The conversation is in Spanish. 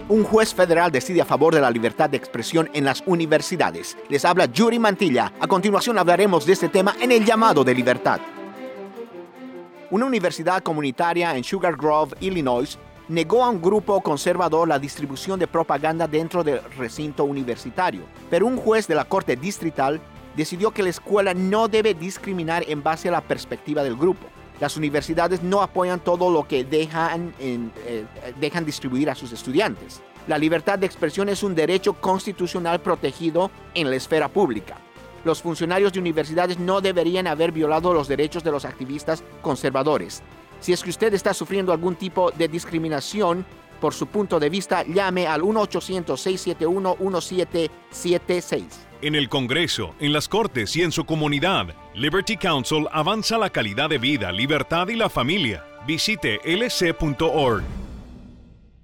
Un juez federal decide a favor de la libertad de expresión en las universidades. Les habla Yuri Mantilla. A continuación hablaremos de este tema en el llamado de libertad. Una universidad comunitaria en Sugar Grove, Illinois, negó a un grupo conservador la distribución de propaganda dentro del recinto universitario. Pero un juez de la Corte Distrital decidió que la escuela no debe discriminar en base a la perspectiva del grupo. Las universidades no apoyan todo lo que dejan distribuir a sus estudiantes. La libertad de expresión es un derecho constitucional protegido en la esfera pública. Los funcionarios de universidades no deberían haber violado los derechos de los activistas conservadores. Si es que usted está sufriendo algún tipo de discriminación por su punto de vista, llame al 1-800-671-1776. En el Congreso, en las Cortes y en su comunidad, Liberty Counsel avanza la calidad de vida, libertad y la familia. Visite lc.org.